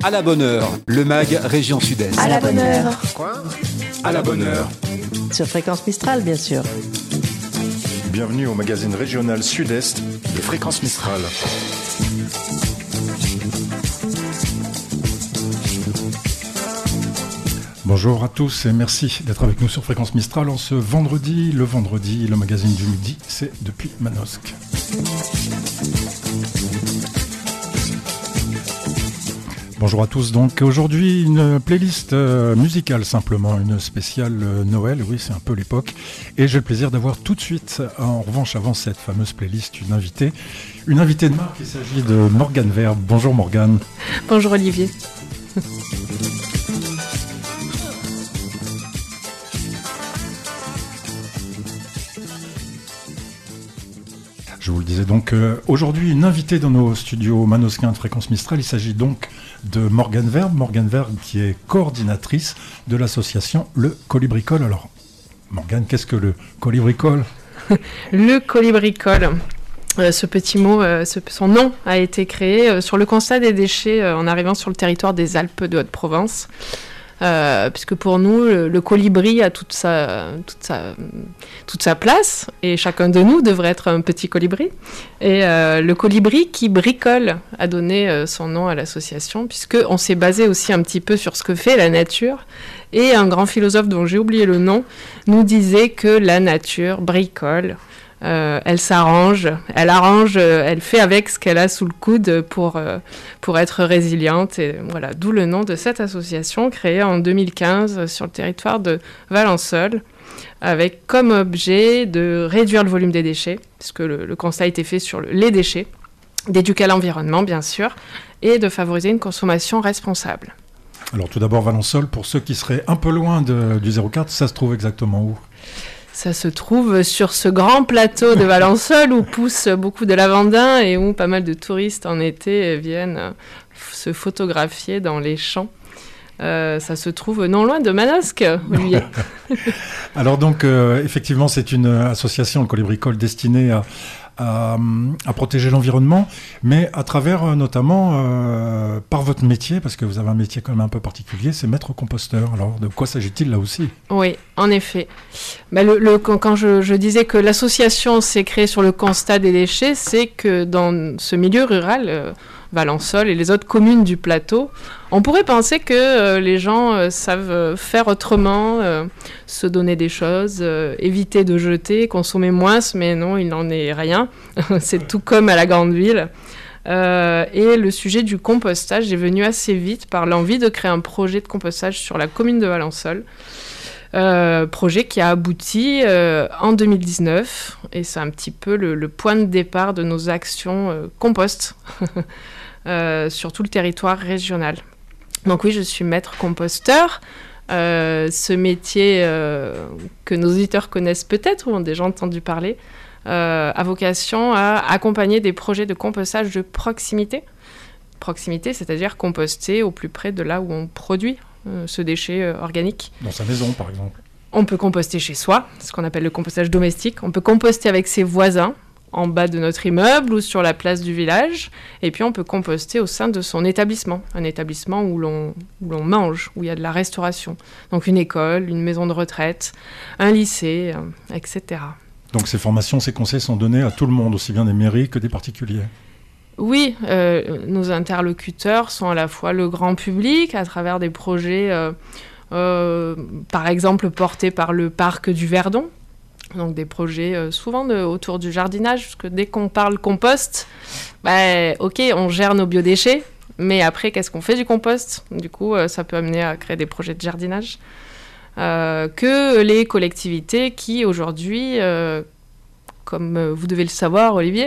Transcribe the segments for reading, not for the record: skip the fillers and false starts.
À la bonne heure, le MAG Région Sud-Est. À la bonne heure. Quoi ? À la bonne heure. Sur Fréquence Mistral, bien sûr. Bienvenue au magazine régional Sud-Est de Fréquence Mistral. Bonjour à tous et merci d'être avec nous sur Fréquence Mistral en ce vendredi. Le magazine du midi, c'est depuis Manosque. Bonjour à tous, donc aujourd'hui une playlist musicale simplement, une spéciale Noël, oui c'est un peu l'époque, et j'ai le plaisir d'avoir tout de suite, en revanche avant cette fameuse playlist, une invitée de marque, il s'agit de Morgane Verbe. Bonjour Morgane. Bonjour Olivier. Je vous le disais donc, aujourd'hui une invitée dans nos studios manosquins de Fréquence Mistral, il s'agit donc de Morgane Verbe. Morgane Verbe qui est coordinatrice de l'association Le Colibricole. Alors Morgane, qu'est-ce que le Colibricole ? Le Colibricole, ce petit mot, son nom a été créé sur le constat des déchets en arrivant sur le territoire des Alpes de Haute-Provence. Puisque pour nous, le colibri a toute sa place et chacun de nous devrait être un petit colibri. Et le colibri qui bricole a donné son nom à l'association, puisqu'on s'est basé aussi un petit peu sur ce que fait la nature. Et un grand philosophe dont j'ai oublié le nom nous disait que la nature bricole. Elle s'arrange, elle fait avec ce qu'elle a sous le coude pour être résiliente. Et voilà, d'où le nom de cette association créée en 2015 sur le territoire de Valençol, avec comme objet de réduire le volume des déchets, puisque le constat a été fait sur les déchets, d'éduquer l'environnement bien sûr, et de favoriser une consommation responsable. Alors tout d'abord Valençol, pour ceux qui seraient un peu loin du 04, ça se trouve exactement où ? Ça se trouve sur ce grand plateau de Valençol où pousse beaucoup de lavandin et où pas mal de touristes en été viennent se photographier dans les champs. Ça se trouve non loin de Manosque, Olivier. Alors donc, effectivement, c'est une association, le Colibricole, destinée à protéger l'environnement, mais à travers notamment, par votre métier, parce que vous avez un métier quand même un peu particulier, c'est maître composteur. Alors, de quoi s'agit-il là aussi ? Oui, en effet. Quand je disais que l'association s'est créée sur le constat des déchets, c'est que dans ce milieu rural, Valençol et les autres communes du plateau, on pourrait penser que les gens savent faire autrement, se donner des choses, éviter de jeter, consommer moins, mais non, il n'en est rien. C'est tout comme à la grande ville. Et le sujet du compostage est venu assez vite par l'envie de créer un projet de compostage sur la commune de Valençol. Projet qui a abouti en 2019, et c'est un petit peu le point de départ de nos actions compost sur tout le territoire régional. Donc oui, je suis maître composteur. Ce métier que nos auditeurs connaissent peut-être ou ont déjà entendu parler a vocation à accompagner des projets de compostage de proximité. Proximité, c'est-à-dire composter au plus près de là où on produit ce déchet organique. Dans sa maison, par exemple. On peut composter chez soi, ce qu'on appelle le compostage domestique. On peut composter avec ses voisins, en bas de notre immeuble ou sur la place du village. Et puis on peut composter au sein de son établissement, un établissement où l'on mange, où il y a de la restauration. Donc une école, une maison de retraite, un lycée, etc. Donc ces formations, ces conseils sont donnés à tout le monde, aussi bien des mairies que des particuliers. Oui, nos interlocuteurs sont à la fois le grand public, à travers des projets, par exemple, portés par le parc du Verdon. Donc des projets souvent autour du jardinage, parce que dès qu'on parle compost, ok, on gère nos biodéchets, mais après, qu'est-ce qu'on fait du compost ? Du coup, ça peut amener à créer des projets de jardinage. Que les collectivités qui, aujourd'hui, comme vous devez le savoir, Olivier,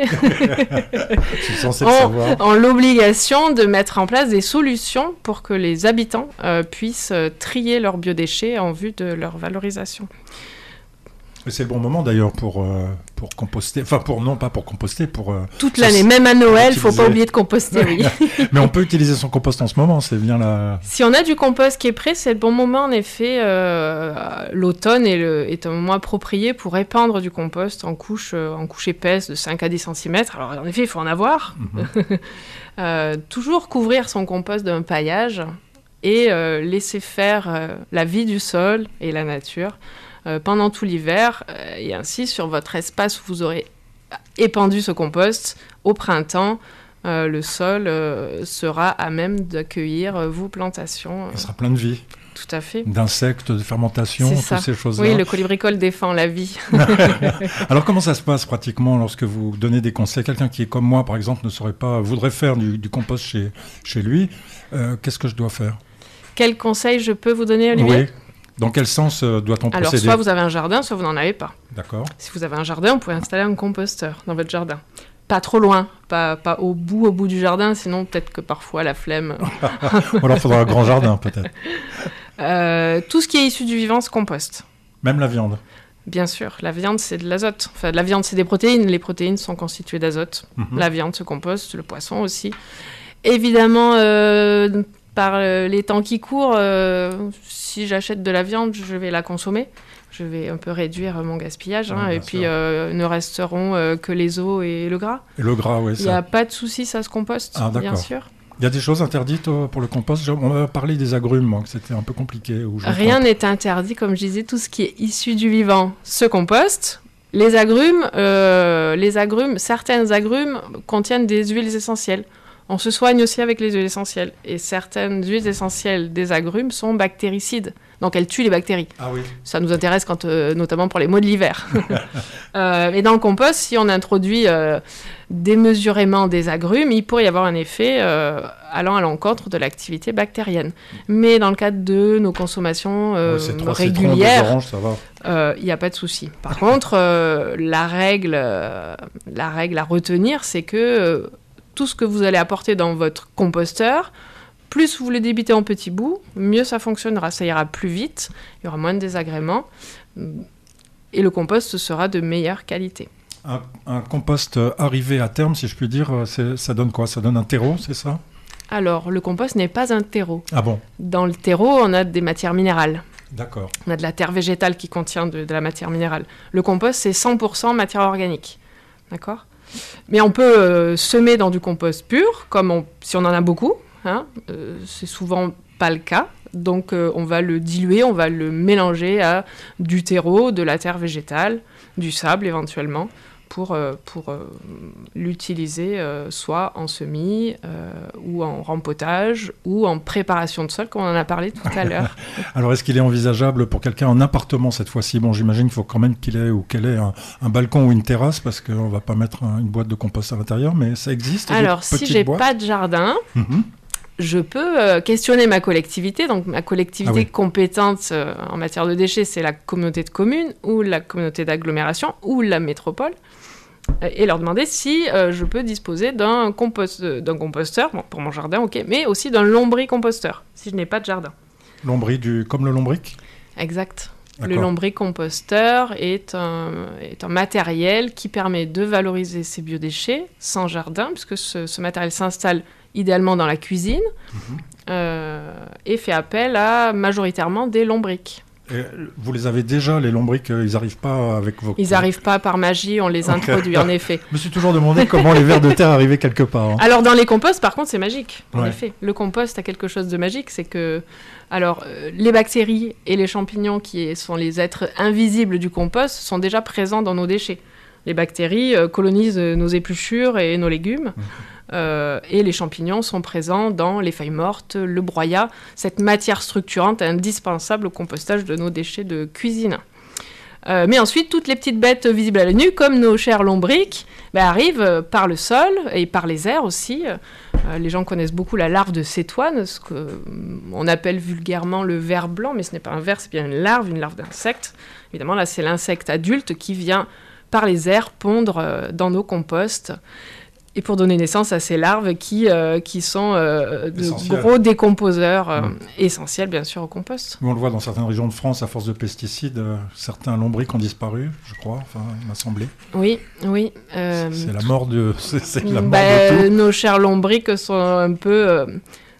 ont l'obligation de mettre en place des solutions pour que les habitants puissent trier leurs biodéchets en vue de leur valorisation. C'est le bon moment d'ailleurs pour composter, enfin pas pour composter, pour... toute l'année, même à Noël, il ne faut pas oublier de composter, oui. Mais on peut utiliser son compost en ce moment, c'est bien la... Si on a du compost qui est prêt, c'est le bon moment en effet. L'automne est un moment approprié pour répandre du compost en couche épaisse de 5 à 10 cm. Alors en effet, il faut en avoir. Toujours couvrir son compost d'un paillage et laisser faire la vie du sol et la nature pendant tout l'hiver. Et ainsi, sur votre espace où vous aurez épandu ce compost, au printemps, le sol sera à même d'accueillir vos plantations. Il sera plein de vie. Tout à fait. D'insectes, de fermentation, toutes ces choses-là. Oui, le colibricole défend la vie. Alors, comment ça se passe pratiquement lorsque vous donnez des conseils? Quelqu'un qui est comme moi, par exemple, voudrait faire du compost chez lui. Qu'est-ce que je dois faire? Quel conseil je peux vous donner, Olivier? Oui. Dans quel sens doit-on procéder? Alors, soit vous avez un jardin, soit vous n'en avez pas. D'accord. Si vous avez un jardin, vous pouvez installer un composteur dans votre jardin. Pas trop loin, pas au bout du jardin, sinon peut-être que parfois la flemme... Ou alors il faudra un grand jardin, peut-être. Tout ce qui est issu du vivant se composte. Même la viande? Bien sûr, la viande c'est de l'azote. Enfin, la viande c'est des protéines, les protéines sont constituées d'azote. La viande se composte, le poisson aussi. Évidemment, par les temps qui courent, si j'achète de la viande, je vais la consommer. Je vais un peu réduire mon gaspillage. Et puis, ne resteront que les os et le gras. Et le gras, oui. Il n'y a pas de souci, ça se composte, bien sûr. Il y a des choses interdites pour le compost. On m'a parlé des agrumes, moi, que c'était un peu compliqué. Rien n'est interdit, comme je disais, tout ce qui est issu du vivant se composte. Les agrumes, certaines agrumes contiennent des huiles essentielles. On se soigne aussi avec les huiles essentielles. Et certaines huiles essentielles des agrumes sont bactéricides. Donc, elles tuent les bactéries. Ah oui. Ça nous intéresse notamment pour les maux de l'hiver. Et dans le compost, si on introduit démesurément des agrumes, il pourrait y avoir un effet allant à l'encontre de l'activité bactérienne. Mais dans le cadre de nos consommations régulières, oranges, ça va. Il n'y a pas de souci. Par contre, la règle à retenir, c'est que tout ce que vous allez apporter dans votre composteur, plus vous le débitez en petits bouts, mieux ça fonctionnera. Ça ira plus vite, il y aura moins de désagréments et le compost sera de meilleure qualité. Un compost arrivé à terme, si je puis dire, ça donne quoi? Ça donne un terreau, c'est ça? Alors, le compost n'est pas un terreau. Ah bon? Dans le terreau, on a des matières minérales. D'accord. On a de la terre végétale qui contient de la matière minérale. Le compost, c'est 100% matière organique. D'accord? Mais on peut semer dans du compost pur, si on en a beaucoup. C'est souvent pas le cas. Donc, on va le diluer, on va le mélanger à du terreau, de la terre végétale, du sable éventuellement, pour l'utiliser soit en semis ou en rempotage ou en préparation de sol, comme on en a parlé tout à l'heure. Alors, est-ce qu'il est envisageable pour quelqu'un en appartement cette fois-ci? Bon, j'imagine qu'il faut quand même qu'il ait ou qu'elle ait un balcon ou une terrasse, parce qu'on ne va pas mettre une boîte de compost à l'intérieur, mais ça existe? Alors, si je n'ai pas de jardin... Je peux questionner ma collectivité. Donc, ma collectivité compétente en matière de déchets, c'est la communauté de communes ou la communauté d'agglomération ou la métropole. Et leur demander si je peux disposer d'un composteur, bon, pour mon jardin, ok, mais aussi d'un lombricomposteur, si je n'ai pas de jardin. Comme le lombric? Exact. D'accord. Le lombricomposteur est un matériel qui permet de valoriser ces biodéchets sans jardin, puisque ce matériel s'installe idéalement dans la cuisine, et fait appel à majoritairement des lombrics. Et vous les avez déjà, les lombrics, ils n'arrivent pas avec vos... Ils n'arrivent pas par magie, on les introduit en effet. Je me suis toujours demandé comment les vers de terre arrivaient quelque part. Alors dans les composts, par contre, c'est magique, en effet. Le compost a quelque chose de magique, c'est que... Alors, les bactéries et les champignons, qui sont les êtres invisibles du compost, sont déjà présents dans nos déchets. Les bactéries colonisent nos épluchures et nos légumes. Et les champignons sont présents dans les feuilles mortes, le broyat, cette matière structurante indispensable au compostage de nos déchets de cuisine. Mais ensuite, toutes les petites bêtes visibles à l'œil nu, comme nos chers lombrics, arrivent par le sol et par les airs aussi. Les gens connaissent beaucoup la larve de cétoine, ce qu'on appelle vulgairement le ver blanc, mais ce n'est pas un ver, c'est bien une larve d'insecte. Évidemment, là, c'est l'insecte adulte qui vient par les airs pondre dans nos composts. Et pour donner naissance à ces larves qui sont de gros décomposeurs essentiels, bien sûr, au compost. On le voit dans certaines régions de France, à force de pesticides, certains lombrics ont disparu, je crois, enfin, il m'a semblé. Oui. C'est la mort de tout. Nos chers lombrics sont un peu,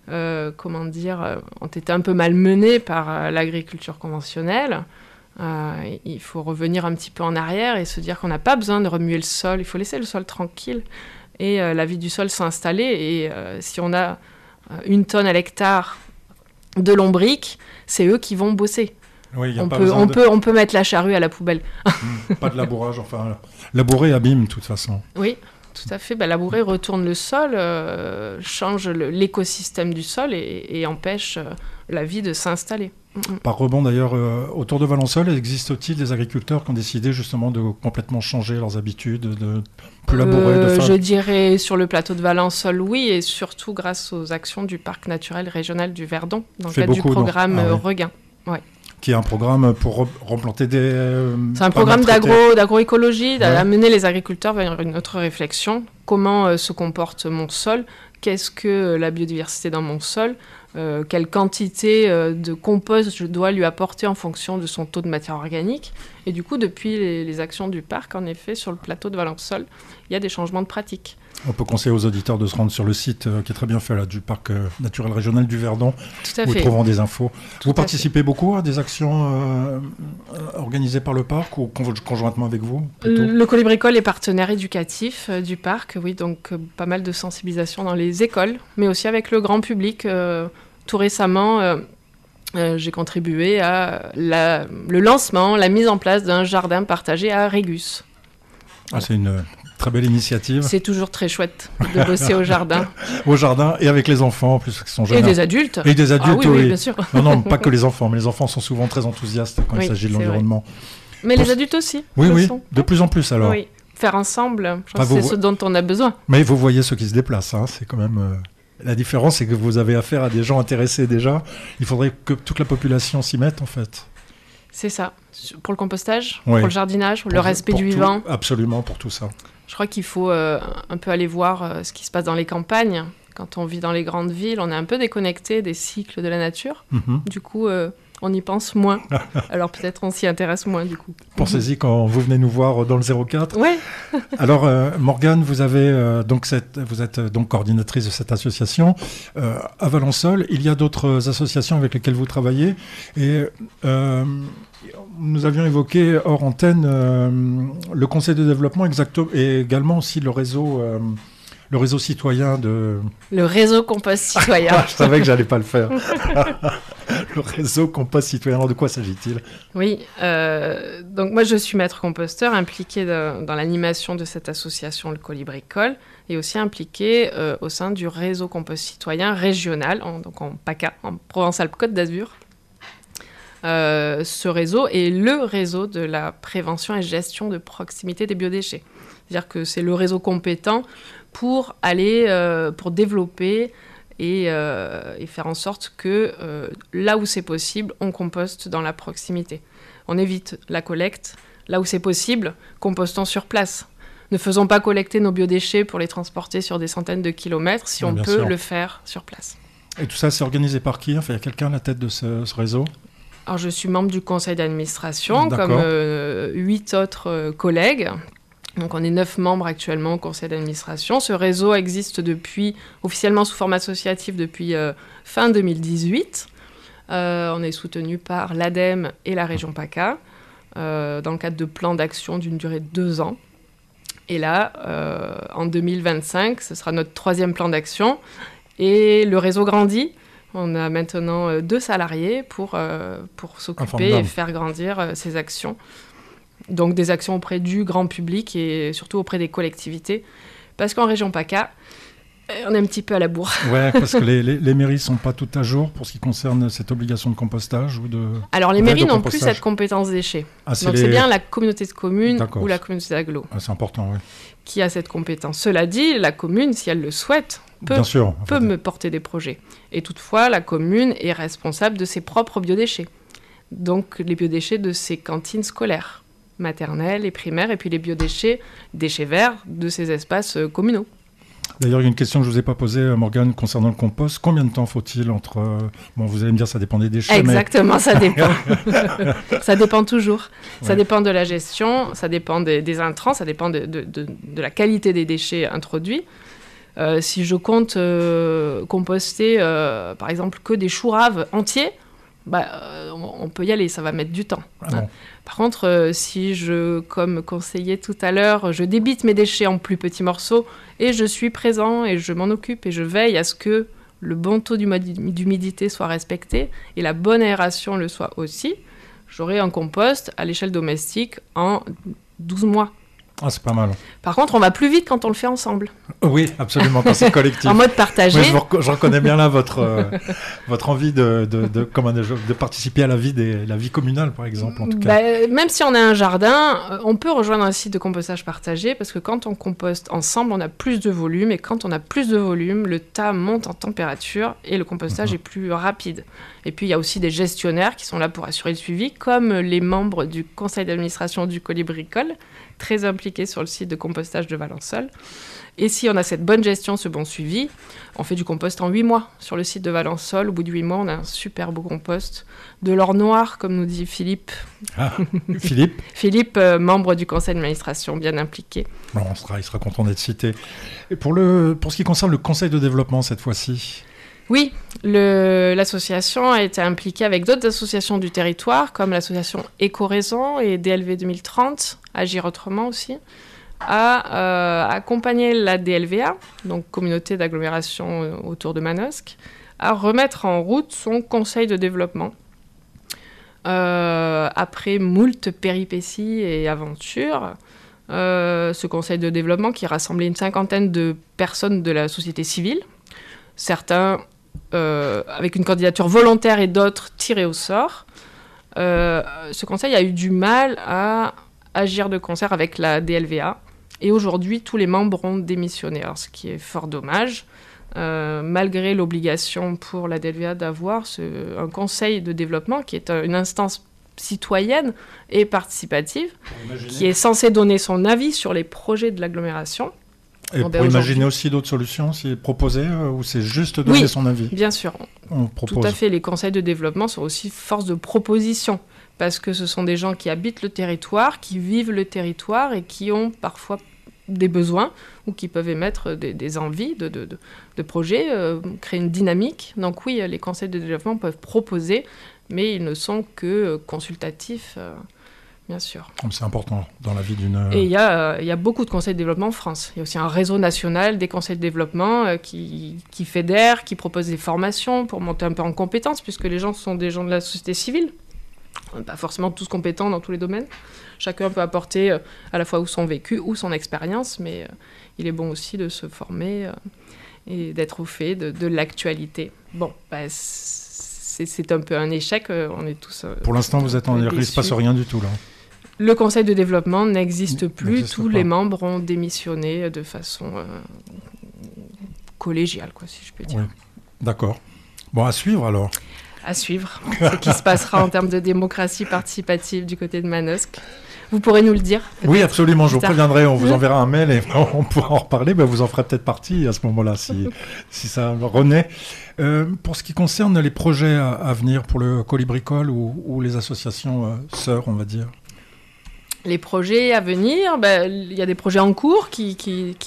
ont été un peu malmenés par l'agriculture conventionnelle. Il faut revenir un petit peu en arrière et se dire qu'on n'a pas besoin de remuer le sol, il faut laisser le sol tranquille. et la vie du sol s'est installée. Et si on a 1 tonne à l'hectare de lombric, c'est eux qui vont bosser. Oui, on peut mettre la charrue à la poubelle. Pas de labourage, enfin, labourer abîme de toute façon. Oui, tout à fait. Labourer retourne le sol, change l'écosystème du sol et empêche la vie de s'installer. Par rebond d'ailleurs, autour de Valensole, existe-t-il des agriculteurs qui ont décidé justement de complètement changer leurs habitudes, de plus labourer Je dirais sur le plateau de Valensole, oui, et surtout grâce aux actions du Parc naturel régional du Verdon, dans le cadre du programme Regain. Ouais. Qui est un programme pour replanter des... C'est un programme d'agroécologie, d'amener les agriculteurs vers une autre réflexion. Comment se comporte mon sol ? Qu'est-ce que la biodiversité dans mon sol ? Quelle quantité de compost je dois lui apporter en fonction de son taux de matière organique. Et du coup, depuis les actions du parc, en effet, sur le plateau de Valensole, il y a des changements de pratique. On peut conseiller aux auditeurs de se rendre sur le site qui est très bien fait là, du parc naturel régional du Verdon, où ils trouveront des infos. Vous participez beaucoup à des actions organisées par le parc ou conjointement avec vous plutôt ? Le Colibricole est partenaire éducatif du parc, oui, donc pas mal de sensibilisation dans les écoles, mais aussi avec le grand public. Tout récemment, j'ai contribué à le lancement, la mise en place d'un jardin partagé à Régus. Ah, c'est une très belle initiative. C'est toujours très chouette de bosser au jardin. Au jardin et avec les enfants en plus qui sont jeunes. Et des adultes. Et des adultes, oui, bien sûr. Non, pas que les enfants, mais les enfants sont souvent très enthousiastes quand il s'agit de l'environnement. Mais les adultes aussi. Oui, de plus en plus alors. Oui, faire ensemble, c'est ce dont on a besoin. Mais vous voyez ceux qui se déplacent, hein, c'est quand même... La différence, c'est que vous avez affaire à des gens intéressés déjà. Il faudrait que toute la population s'y mette, en fait. C'est ça. Pour le compostage, pour le jardinage, le respect du vivant. Absolument, pour tout ça. Je crois qu'il faut un peu aller voir ce qui se passe dans les campagnes. Quand on vit dans les grandes villes, on est un peu déconnecté des cycles de la nature. Du coup, on y pense moins. Alors peut-être on s'y intéresse moins, du coup. Pensez-y quand vous venez nous voir dans le 04. Oui. Alors, Morgane, vous êtes donc coordinatrice de cette association. À Valensole, il y a d'autres associations avec lesquelles vous travaillez. Et nous avions évoqué hors antenne le conseil de développement et également aussi le réseau citoyen de... Le réseau compost citoyen. Je savais que j'allais pas le faire. Le réseau compost citoyen, alors de quoi s'agit-il ? Oui, donc moi je suis maître composteur, impliqué dans l'animation de cette association, le Colibricole, et aussi impliqué au sein du réseau compost citoyen régional, donc en PACA, en Provence-Alpes-Côte d'Azur. Ce réseau est le réseau de la prévention et gestion de proximité des biodéchets. C'est-à-dire que c'est le réseau compétent pour développer et faire en sorte que là où c'est possible, on composte dans la proximité. On évite la collecte. Là où c'est possible, compostons sur place. Ne faisons pas collecter nos biodéchets pour les transporter sur des centaines de kilomètres si on peut le faire sur place. Et tout ça, c'est organisé par qui ? Enfin, il y a quelqu'un à la tête de ce réseau ? Alors, je suis membre du conseil d'administration, comme 8 autres collègues. Donc, on est 9 membres actuellement au conseil d'administration. Ce réseau existe officiellement sous forme associative depuis fin 2018. On est soutenu par l'ADEME et la région PACA dans le cadre de plans d'action d'une durée de 2 ans. Et là, en 2025, ce sera notre 3e plan d'action. Et le réseau grandit. On a maintenant 2 salariés pour s'occuper et faire grandir ces actions. Donc des actions auprès du grand public et surtout auprès des collectivités. Parce qu'en région PACA, on est un petit peu à la bourre. Oui, parce que les mairies ne sont pas toutes à jour pour ce qui concerne cette obligation de compostage ou de... Alors les mairies n'ont plus cette compétence déchets. Donc c'est bien la communauté de communes ou la communauté d'agglo c'est important, oui. Qui a cette compétence. Cela dit, la commune, si elle le souhaite, peut me porter des projets. Et toutefois, la commune est responsable de ses propres biodéchets. Donc les biodéchets de ses cantines scolaires, maternelles et primaires, et puis les biodéchets, déchets verts, de ses espaces communaux. D'ailleurs, il y a une question que je ne vous ai pas posée, Morgane, concernant le compost. Combien de temps faut-il entre... Bon, vous allez me dire, ça dépend des déchets. Exactement, ça dépend. Ça dépend toujours. Ouais. Ça dépend de la gestion, ça dépend des intrants, ça dépend de la qualité des déchets introduits. Si je compte composter, par exemple, que des choux raves entiers, on peut y aller, ça va mettre du temps. Ah bon. Par contre, si comme conseillé tout à l'heure, je débite mes déchets en plus petits morceaux et je suis présent et je m'en occupe et je veille à ce que le bon taux d'humidité soit respecté et la bonne aération le soit aussi, j'aurai un compost à l'échelle domestique en 12 mois. Ah, c'est pas mal. Par contre, on va plus vite quand on le fait ensemble. Oui, absolument, quand c'est collectif. En mode partagé. Oui, je reconnais bien là votre envie de participer à la vie communale, par exemple, en tout cas. Même si on a un jardin, on peut rejoindre un site de compostage partagé parce que quand on composte ensemble, on a plus de volume et quand on a plus de volume, le tas monte en température et le compostage est plus rapide. Et puis, il y a aussi des gestionnaires qui sont là pour assurer le suivi, comme les membres du conseil d'administration du Colibricole, très impliqués sur le site de compostage de Valençol. Et si on a cette bonne gestion, ce bon suivi, on fait du compost en 8 mois sur le site de Valençol. Au bout de 8 mois, on a un super beau compost de l'or noir, comme nous dit Philippe. Ah, Philippe Philippe, membre du conseil d'administration, bien impliqué. Bon, il sera content d'être cité. Et pour ce qui concerne le conseil de développement, cette fois-ci, oui, l'association a été impliquée avec d'autres associations du territoire, comme l'association Éco-Raison et DLV 2030, Agir Autrement aussi, à accompagner la DLVA, donc Communauté d'agglomération autour de Manosque, à remettre en route son conseil de développement. Après moult péripéties et aventures, ce conseil de développement qui rassemblait une 50aine de personnes de la société civile, certains avec une candidature volontaire et d'autres tirés au sort. Ce conseil a eu du mal à agir de concert avec la DLVA. Et aujourd'hui, tous les membres ont démissionné, alors, ce qui est fort dommage, malgré l'obligation pour la DLVA d'avoir un conseil de développement qui est une instance citoyenne et participative, qui est censée donner son avis sur les projets de l'agglomération. Et pour imaginer aussi d'autres solutions, c'est proposer ou c'est juste donner son avis ? Bien sûr. Tout à fait. Les conseils de développement sont aussi force de proposition parce que ce sont des gens qui habitent le territoire, qui vivent le territoire et qui ont parfois des besoins ou qui peuvent émettre des envies de projets, créer une dynamique. Donc oui, les conseils de développement peuvent proposer, mais ils ne sont que consultatifs. Bien sûr. C'est important dans la vie d'une... Et il y a beaucoup de conseils de développement en France. Il y a aussi un réseau national des conseils de développement qui fédère, qui propose des formations pour monter un peu en compétences, puisque les gens sont des gens de la société civile. On n'est pas forcément tous compétents dans tous les domaines. Chacun peut apporter à la fois son vécu ou son expérience, mais il est bon aussi de se former et d'être au fait de l'actualité. Bon, c'est un peu un échec. On est tous... Pour l'instant, il ne se passe rien du tout, là. Le conseil de développement n'existe plus. Tous les membres ont démissionné de façon collégiale, si je peux dire. Oui. D'accord. Bon, à suivre alors. À suivre. Ce qui se passera en termes de démocratie participative du côté de Manosque. Vous pourrez nous le dire. Oui, absolument. Je vous préviendrai. On vous enverra un mail et on pourra en reparler. Vous en ferez peut-être partie à ce moment-là, si ça renaît. Pour ce qui concerne les projets à venir pour le Colibricole ou les associations sœurs, on va dire. Les projets à venir, il y a des projets en cours qui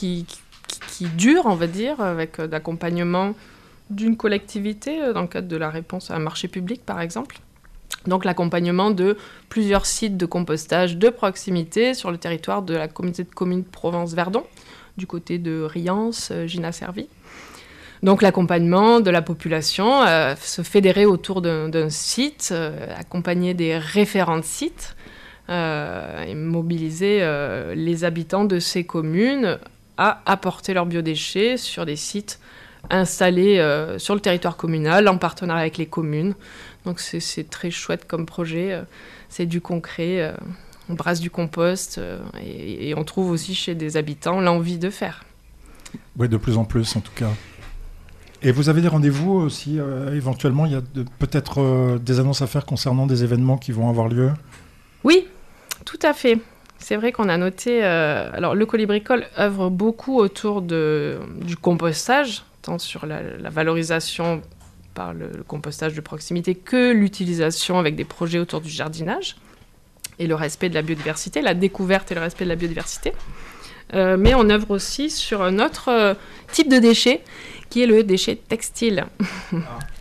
durent, on va dire, avec d'accompagnement d'une collectivité dans le cadre de la réponse à un marché public, par exemple. Donc l'accompagnement de plusieurs sites de compostage de proximité sur le territoire de la communauté de communes Provence-Verdon, du côté de Riance, Gina-Servi. Donc l'accompagnement de la population, se fédérer autour d'un site, accompagner des référents de sites, et mobiliser les habitants de ces communes à apporter leurs biodéchets sur des sites installés sur le territoire communal en partenariat avec les communes. Donc c'est très chouette comme projet, c'est du concret, on brasse du compost et on trouve aussi chez des habitants l'envie de faire. Oui, de plus en plus en tout cas. Et vous avez des rendez-vous aussi, éventuellement, il y a peut-être des annonces à faire concernant des événements qui vont avoir lieu ? Oui, tout à fait. C'est vrai qu'on a noté... alors, le Colibricole œuvre beaucoup autour du compostage, tant sur la valorisation par le compostage de proximité que l'utilisation avec des projets autour du jardinage et le respect de la biodiversité, la découverte et le respect de la biodiversité. Mais on œuvre aussi sur un autre type de déchet, qui est le déchet textile.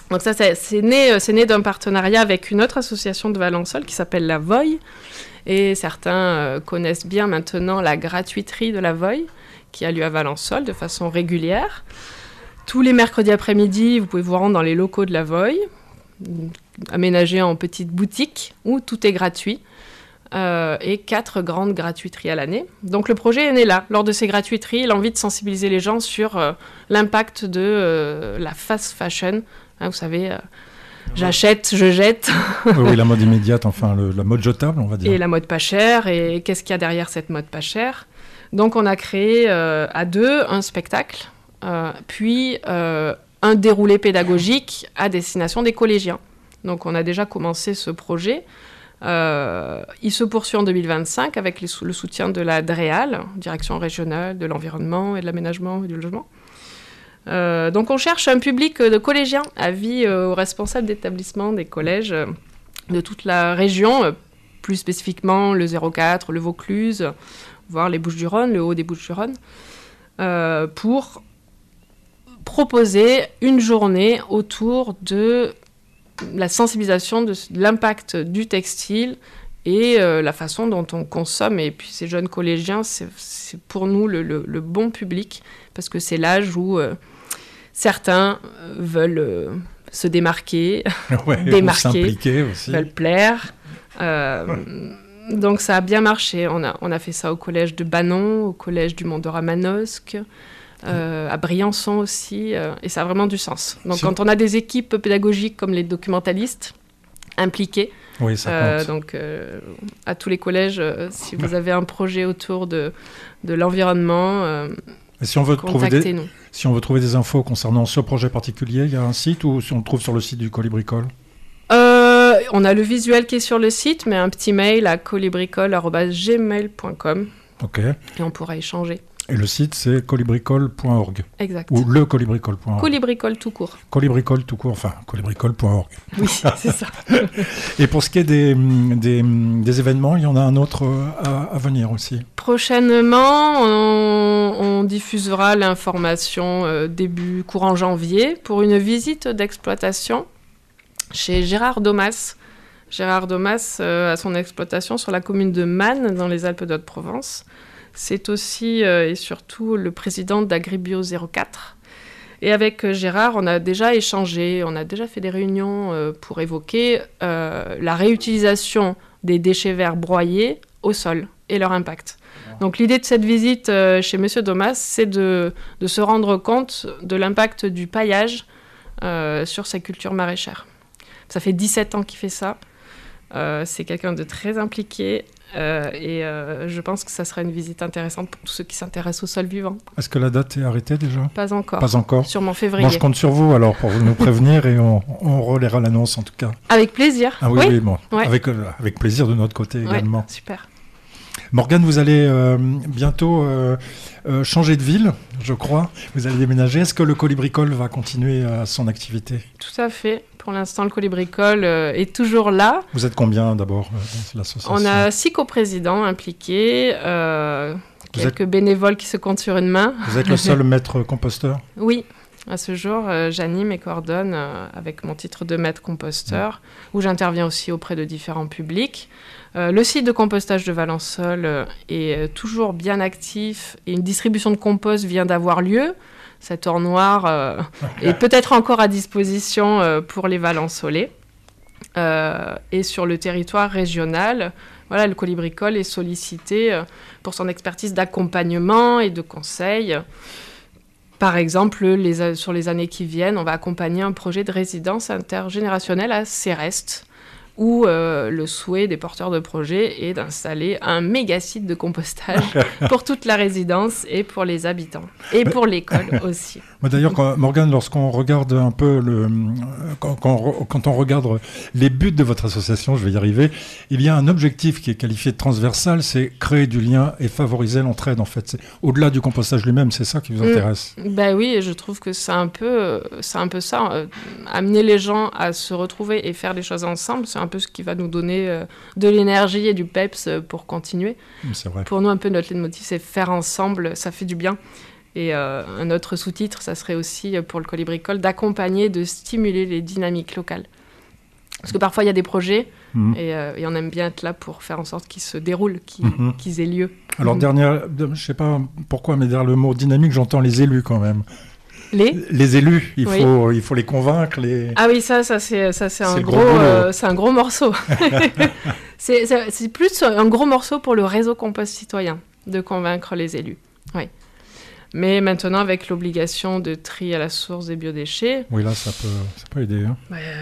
Donc ça, c'est né d'un partenariat avec une autre association de Valençol qui s'appelle la Voie. Et certains connaissent bien maintenant la gratuiterie de la Voie, qui a lieu à Valençol de façon régulière. Tous les mercredis après-midi, vous pouvez vous rendre dans les locaux de la Voie, aménagés en petites boutiques, où tout est gratuit. Et 4 grandes gratuiteries à l'année. Donc le projet est né là. Lors de ces gratuiteries, l'envie de sensibiliser les gens sur l'impact de la fast fashion. Hein, vous savez, j'achète, je jette. Oui, la mode immédiate, enfin la mode jetable, on va dire. Et la mode pas chère. Et qu'est-ce qu'il y a derrière cette mode pas chère ? Donc on a créé à 2 un spectacle, puis un déroulé pédagogique à destination des collégiens. Donc on a déjà commencé ce projet. Il se poursuit en 2025 avec le soutien de la DREAL, Direction régionale de l'environnement et de l'aménagement et du logement. Donc on cherche un public de collégiens, avis aux responsables d'établissements des collèges de toute la région, plus spécifiquement le 04, le Vaucluse, voire les Bouches-du-Rhône, le haut des Bouches-du-Rhône, pour proposer une journée autour de la sensibilisation de l'impact du textile et la façon dont on consomme. Et puis ces jeunes collégiens, c'est pour nous le bon public, parce que c'est l'âge où certains veulent se démarquer, démarquer, s'impliquer aussi. Veulent plaire. Donc ça a bien marché. On a fait ça au collège de Banon, au collège du Mont-d'Or à Manosque, à Briançon aussi, et ça a vraiment du sens. Donc quand on a des équipes pédagogiques comme les documentalistes impliqués, oui, ça compte. donc à tous les collèges, si vous avez un projet autour de l'environnement, si on veut contactez-nous. Si on veut trouver des infos concernant ce projet particulier, il y a un site ou si on le trouve sur le site du Colibricole ? On a le visuel qui est sur le site, mais un petit mail à colibricole@gmail.com. Ok. Et on pourra échanger. Et le site, c'est colibricole.org. Exact. Ou le colibricole.org. Colibricole tout court. Colibricole tout court, enfin, colibricole.org. Oui, c'est ça. Et pour ce qui est des événements, il y en a un autre à venir aussi. Prochainement, on diffusera l'information début courant janvier pour une visite d'exploitation chez Gérard Domas. Gérard Domas a son exploitation sur la commune de Mannes, dans les Alpes de Haute-Provence. C'est aussi et surtout le président d'Agribio 04. Et avec Gérard, on a déjà échangé, on a déjà fait des réunions pour évoquer la réutilisation des déchets verts broyés au sol et leur impact. Donc l'idée de cette visite chez Monsieur Domas, c'est de se rendre compte de l'impact du paillage sur sa culture maraîchère. Ça fait 17 ans qu'il fait ça. C'est quelqu'un de très impliqué. Et je pense que ça sera une visite intéressante pour tous ceux qui s'intéressent au sol vivant. Est-ce que la date est arrêtée déjà ? Pas encore. Pas encore. Sûrement février. Bon, je compte sur vous alors pour nous prévenir et on relaiera l'annonce en tout cas. Avec plaisir. Ah oui, bon. Ouais. Avec plaisir de notre côté également. Ouais, super. Morgane, vous allez bientôt changer de ville, je crois. Vous allez déménager. Est-ce que le Colibricole va continuer son activité ? Tout à fait. Pour l'instant, le Colibricole est toujours là. Vous êtes combien d'abord dans l'association ? On a 6 coprésidents impliqués, quelques bénévoles qui se comptent sur une main. Vous êtes le seul maître composteur ? Oui. À ce jour, j'anime et coordonne avec mon titre de maître composteur, où j'interviens aussi auprès de différents publics. Le site de compostage de Valençol est toujours bien actif et une distribution de compost vient d'avoir lieu. Cet or noir est peut-être encore à disposition pour les Valençolais. Et sur le territoire régional, voilà, le Colibricole est sollicité pour son expertise d'accompagnement et de conseil. Par exemple, sur les années qui viennent, on va accompagner un projet de résidence intergénérationnelle à Céreste, où le souhait des porteurs de projet est d'installer un méga site de compostage pour toute la résidence et pour les habitants. Et pour l'école aussi. D'ailleurs, Morgane, lorsqu'on regarde un peu quand on regarde les buts de votre association, je vais y arriver, il y a un objectif qui est qualifié de transversal, c'est créer du lien et favoriser l'entraide, en fait. C'est, au-delà du compostage lui-même, c'est ça qui vous intéresse. Ben oui, et je trouve que c'est un peu ça. Amener les gens à se retrouver et faire des choses ensemble, c'est un peu ce qui va nous donner de l'énergie et du peps pour continuer. C'est vrai. Pour nous, un peu notre leitmotiv, c'est faire ensemble, ça fait du bien. Et un autre sous-titre, ça serait aussi pour le colibricole d'accompagner, de stimuler les dynamiques locales. Parce que parfois il y a des projets et on aime bien être là pour faire en sorte qu'ils se déroulent, qu'ils aient lieu. Alors je sais pas pourquoi, mais derrière le mot dynamique, j'entends les élus quand même. Les élus, il faut les convaincre. Ah oui, ça c'est un gros morceau. c'est plus un gros morceau pour le réseau Compost Citoyen, de convaincre les élus. Oui. Mais maintenant, avec l'obligation de tri à la source des biodéchets... Oui, là, ça peut aider. Hein.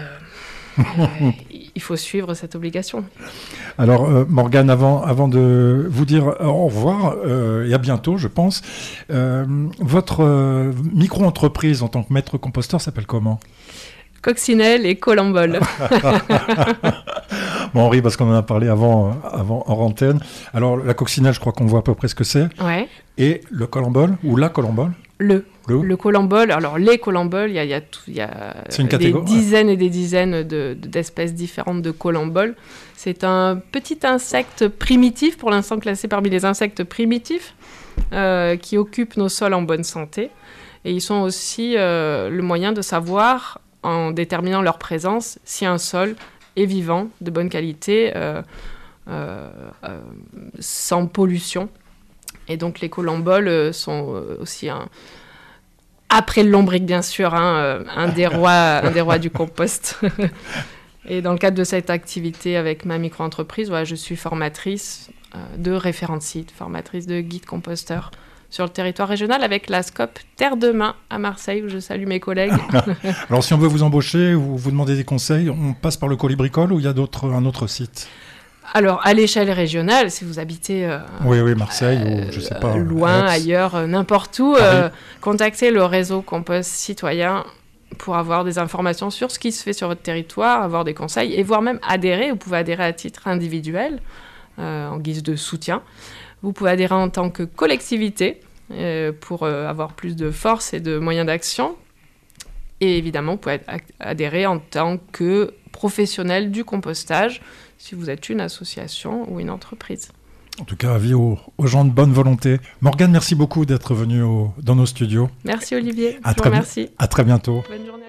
Il faut suivre cette obligation. Alors, Morgane, avant de vous dire au revoir, et à bientôt, je pense, votre micro-entreprise en tant que maître composteur s'appelle comment ? Coccinelle et Colambole. Bon, Henri, parce qu'on en a parlé avant en antenne. Alors, la coccinelle, je crois qu'on voit à peu près ce que c'est. Ouais. Et le colambole, ou la colambole ? Le colambole, alors les colamboles, il y a des dizaines et des dizaines d'espèces différentes de colamboles. C'est un petit insecte primitif, pour l'instant classé parmi les insectes primitifs, qui occupent nos sols en bonne santé. Et ils sont aussi le moyen de savoir, en déterminant leur présence, si un sol est vivant, de bonne qualité, sans pollution. Et donc les colamboles sont aussi après le lombric bien sûr, un des rois du compost. Et dans le cadre de cette activité avec ma micro-entreprise, je suis formatrice de référent de site, formatrice de guide composteur sur le territoire régional avec la SCOP Terre de Main à Marseille, où je salue mes collègues. Alors si on veut vous embaucher ou vous demander des conseils, on passe par le Colibricole ou il y a un autre site ? Alors, à l'échelle régionale, si vous habitez Marseille ou je sais pas, loin, ailleurs, n'importe où, contactez le réseau Compost Citoyen pour avoir des informations sur ce qui se fait sur votre territoire, avoir des conseils et voire même adhérer. Vous pouvez adhérer à titre individuel en guise de soutien. Vous pouvez adhérer en tant que collectivité pour avoir plus de force et de moyens d'action. Et évidemment, vous pouvez adhérer en tant que professionnel du compostage si vous êtes une association ou une entreprise. En tout cas, avis aux gens de bonne volonté. Morgane, merci beaucoup d'être venue dans nos studios. Merci Olivier, je vous remercie. À très bientôt. Bonne journée.